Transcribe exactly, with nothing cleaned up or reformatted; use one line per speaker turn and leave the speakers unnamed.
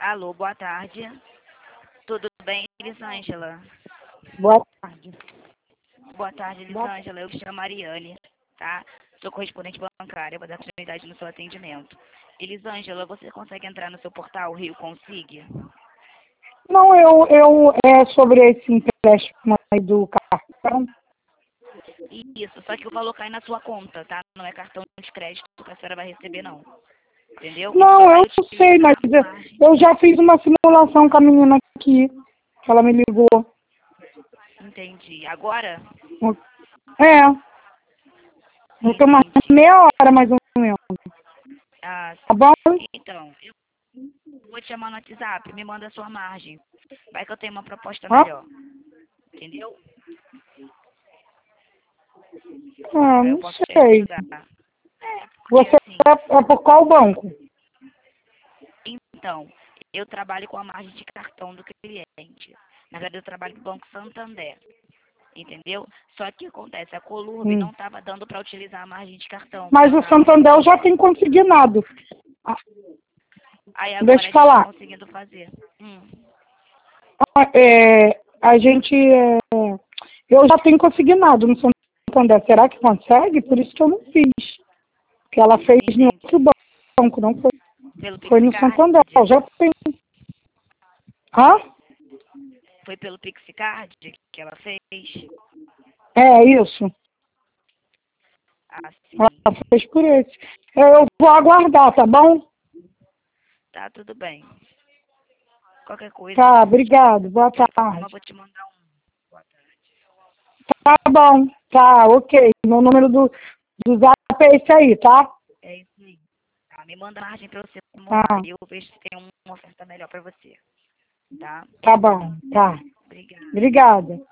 Alô, boa tarde. Tudo bem, Elisângela?
Boa tarde.
Boa tarde,
Boa...
Elisângela. Eu me chamo Mariane, tá? Sou correspondente bancária, vou dar prioridade no seu atendimento. Elisângela, você consegue entrar no seu portal Rio Consig?
Não, eu, eu é sobre esse empréstimo aí do cartão.
Isso, só que o valor cai na sua conta, tá? Não é cartão de crédito que a senhora vai receber, não. Entendeu? E só
Não,
vai
eu não sei, mas
utilizar a margem.
eu já fiz uma simulação com a menina aqui, que ela me ligou.
Entendi. Agora?
É, eu tenho uma
Entendi.
meia hora mais ou menos.
Ah,
Tá bom?
então, eu vou te chamar no WhatsApp, me manda a sua margem. Vai que eu tenho uma proposta
Hã?
melhor. Entendeu?
Ah,
Aí eu
não
posso te
sei.
ajudar. É, porque
Você
assim,
é, é por qual banco?
então, eu trabalho com a margem de cartão do cliente. Na verdade, eu trabalho com o Banco Santander. Entendeu? Só que acontece, a Colurb
Hum.
não estava dando para utilizar a margem de cartão.
Mas o
Tá?
Santander já tem consignado. Ah,
Aí
deixa
agora
eu
a gente está
falar.
conseguindo fazer. Hum,
Ah, é, a gente. É, eu já tenho consignado no Santander. Será que consegue? Por isso que eu não fiz. Que ela fez em
entendi.
outro banco, não foi,
Pelo
foi no
Pixicard?
Santander. Eu já tenho. Hã?
Foi pelo Pixicard que ela fez?
É isso.
Ah, sim.
Ela fez por esse. Eu vou aguardar, tá bom?
Tá, tudo bem. Qualquer coisa,
Tá, obrigado. Boa
de qualquer forma, eu
tarde.
vou te mandar um. Boa tarde.
Tá bom. Tá, ok. Meu número do, do zap é esse aí, tá?
É isso aí. Tá, me manda a margem para você simular
Tá.
e eu vejo se tem uma oferta melhor para você. Tá?
Tá bom. Tá.
Obrigada.
Obrigada.